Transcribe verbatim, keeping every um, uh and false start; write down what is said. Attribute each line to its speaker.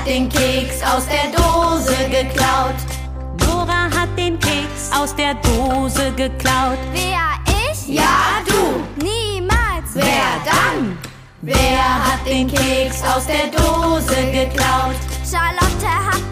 Speaker 1: hat den Keks aus der Dose geklaut.
Speaker 2: Dora hat den Keks aus der Dose geklaut.
Speaker 3: Wer, ich?
Speaker 1: Ja, du.
Speaker 3: Niemals.
Speaker 1: Wer dann? Wer hat den Keks aus der Dose geklaut?
Speaker 3: Charlotte hat